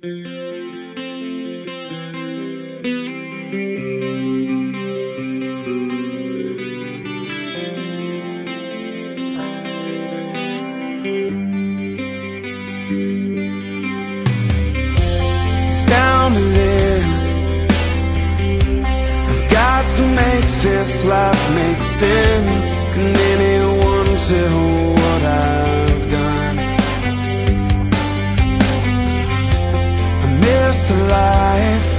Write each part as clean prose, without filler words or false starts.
It's down to this. I've got to make this life make sense. Can anyone tell what I've done? I miss the life,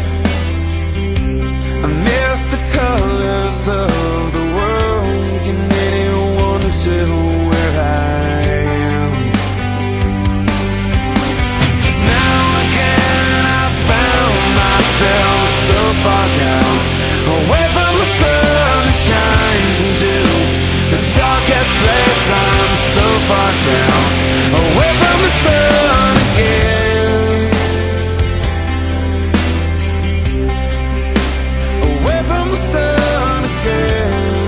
I miss the colors of the world. Can anyone tell where I am? 'Cause now again I found myself so far down, away from the sun that shines into the darkest place. I'm so far down, away from the sun again, away from the sun again.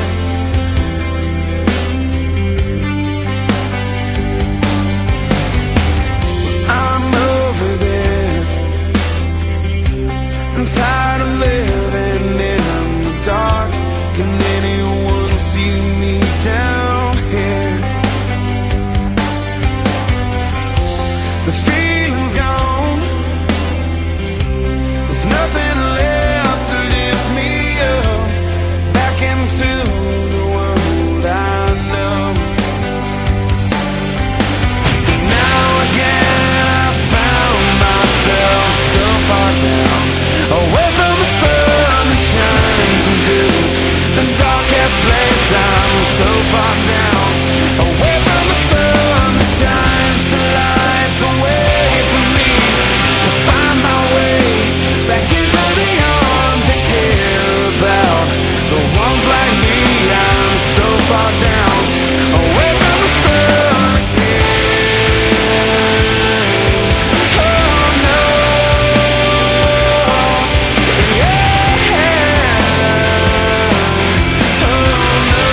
I'm over this. I'm tired of living in the dark. Can anyone see me down here? The feeling's gone. There's nothing left to lift me up back into the world I know. Now again I found myself so far down, away from the sun that shines into the darkest place. I'm so far down, away from the sun that shines to light the way for me to find my way back into the arms that care about the ones like me. I'm so far down, away from the sun again. Oh no, yeah, oh no.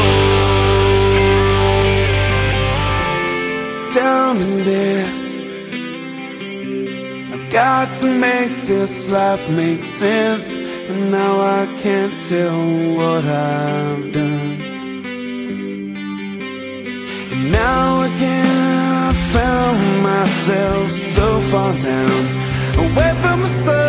It's down to this. I've got to make this life make sense, and now I can't tell what I've done. And now again I found myself so far down, away from the sun